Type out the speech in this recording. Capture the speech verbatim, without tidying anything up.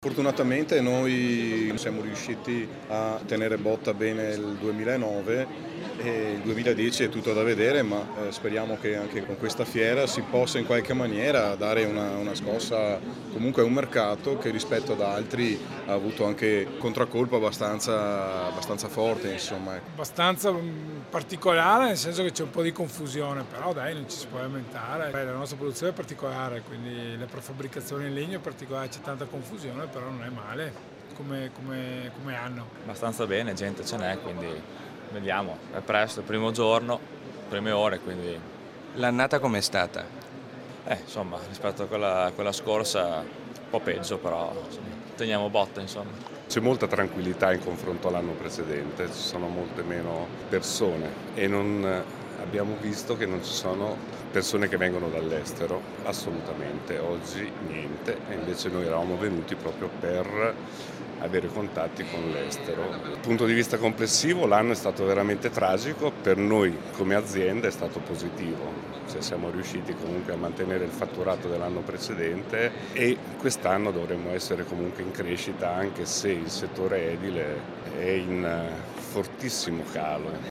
Fortunatamente noi siamo riusciti a tenere botta bene il duemilanove e il duemiladieci è tutto da vedere, ma eh, speriamo che anche con questa fiera si possa in qualche maniera dare una, una scossa comunque a un mercato che rispetto ad altri ha avuto anche contraccolpo abbastanza, abbastanza forte, insomma. ecco. Abbastanza mm, particolare, nel senso che c'è un po' di confusione, però dai, non ci si può lamentare. Beh, la nostra produzione è particolare, quindi le prefabbricazioni in legno è particolare, c'è tanta confusione, però non è male come, come- come anno. Abbastanza bene, gente ce n'è, quindi vediamo. È presto, è il primo giorno, prime ore, quindi L'annata com'è stata? eh, insomma, rispetto a quella, a quella scorsa un po' peggio, però insomma, teniamo botta, insomma. C'è molta tranquillità in confronto all'anno precedente, ci sono molte meno persone e non abbiamo visto che non ci sono persone che vengono dall'estero, assolutamente. Oggi niente, e invece noi eravamo venuti proprio per avere contatti con l'estero. Dal punto di vista complessivo l'anno è stato veramente tragico, per noi come azienda è stato positivo, cioè siamo riusciti comunque a mantenere il fatturato dell'anno precedente e quest'anno dovremmo essere comunque in crescita anche se il settore edile è in eh, fortissimo calo.